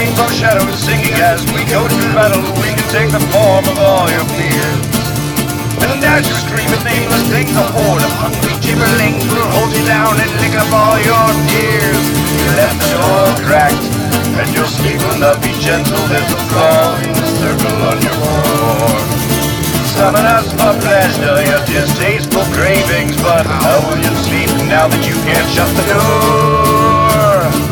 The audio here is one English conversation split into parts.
rainbow shadows singing as we go to battle. We can take the form of all your fears. And as you scream in nameless things, a horde of hungry gibberlings will hold you down and lick up all your tears. You left the door cracked, and your sleep will not be gentle. There's a flaw in the circle on your floor. Summon us for pleasure, your distasteful cravings, but how will you sleep now that you can't shut the door?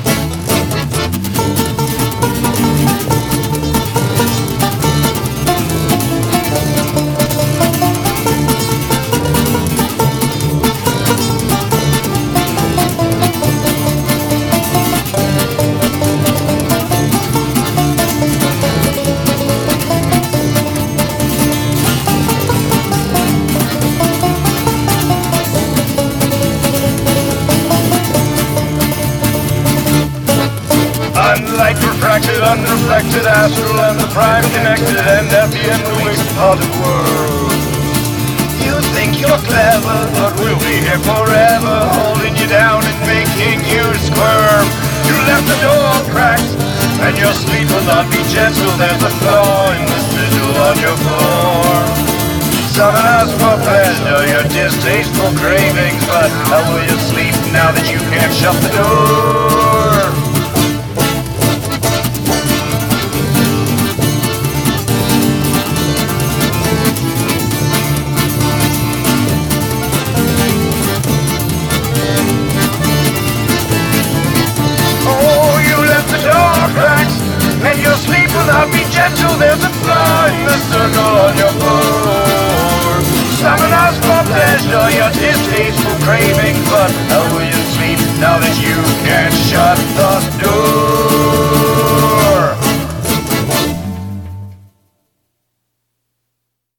Light refracted, unreflected, astral and the prime connected, and at the end the waste parted world. You think you're clever, but we'll be here forever, holding you down and making you squirm. You left the door cracked, and your sleep will not be gentle. There's a flaw in the sigil on your floor. Summon us for pleasure, your distasteful cravings, but how will you sleep now that you can't shut the door? And your sleep will not be gentle. There's a flaw in the circle on your floor. Summon us for pleasure, your distasteful craving, but how will you sleep now that you can't shut the